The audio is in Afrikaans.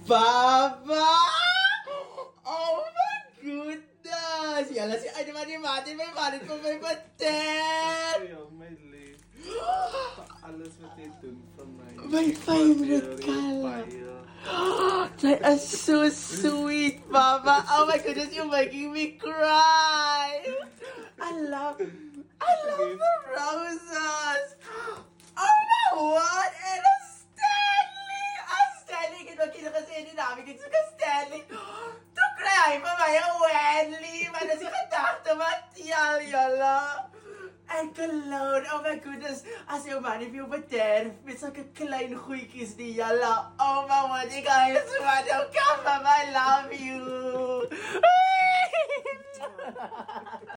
Papa! Oh my goodness! Yala si ay naman ni Martin, may Martin po may patent! Ayaw, may late. Alas matitun from my... My favorite color! That is so sweet, Papa! Oh my goodness, you're making me cry! I love the roses! Oh my word! And a Stanley! A Stanley! Kita kasi hindi namin kita ka Stanley! To cry pa ba yung Wenley? Mana si katakta matiyal yala! En cologne, oh my goodness. Als je man if you bederf met zulke kleine goeietjes die jalla. Oh my word, ik ga je zwaar, I love you.